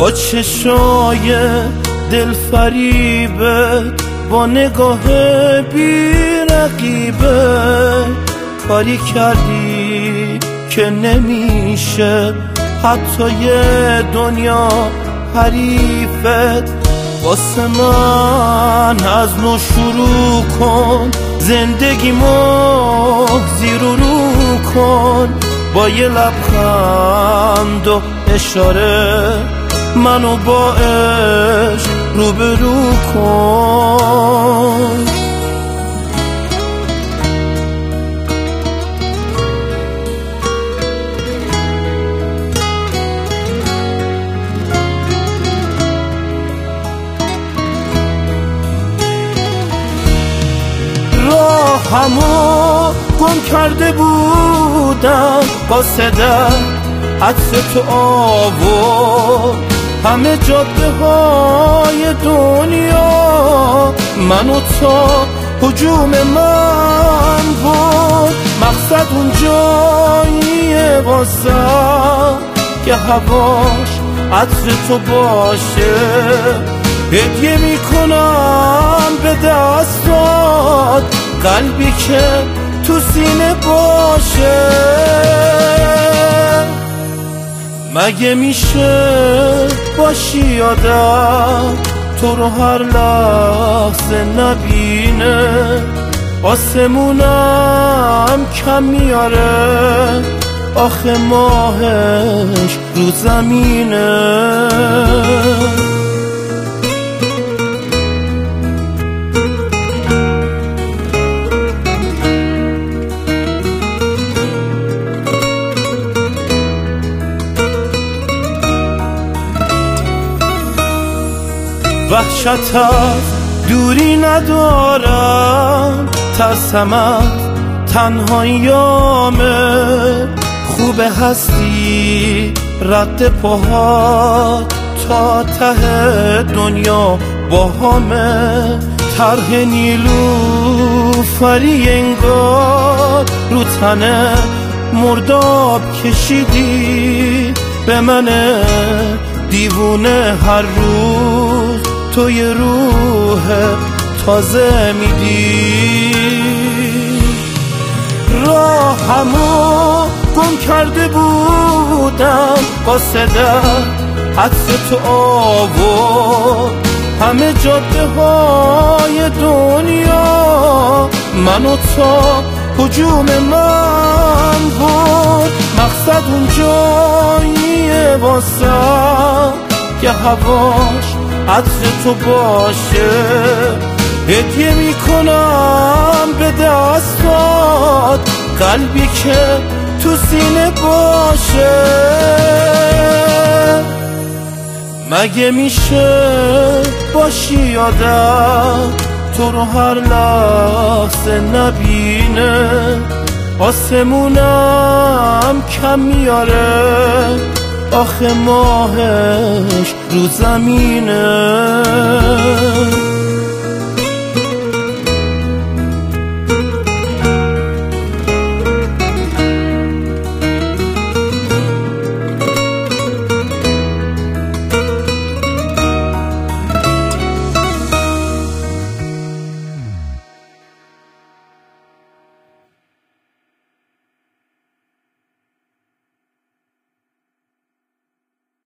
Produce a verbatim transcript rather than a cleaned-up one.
با چشای دل فریبت، با نگاه بی رقیبه کاری کردی که نمیشه حتی یه دنیا حریفت. واسه من از نو شروع کن، زندگیمو زیر و رو کن، با یه لبخند و اشاره منو با عشق روبرو کن. راهمو گم کرده بودم با صدا عطر تو آورد، همه جاده های دنیا منو تا هجوم من بود. مقصد اون جاییه واسم که هواش عطر تو باشه، هدیه میکنم به دستات قلبی که تو سینه باشه. مگه میشه باشی آدم تو رو هر لحظه نبینه، آسمونم کم میاره آخه ماهش رو زمینه. وحشت از دوری ندارم، ترسم از تنهاییامه، خوب هستی رد پاها تا ته دنیا با همه. طرح نیلوفری انگار رو تنه مرداب کشیدی، به من دیوونه هر روز تو یه روح تازه میدی. راهمو گم کرده بودم با صدا عطر تو آورد، همه جاده های دنیا منو تا هجوم من بود. مقصد اون جاییه واسم که هواش عطر تو باشه، هدیه میکنم به دستات قلبی که تو سینه باشه. مگه میشه باشی آدم تو رو هر لحظه نبینه، آسمونم کم میاره آخه ماهش رو زمینه.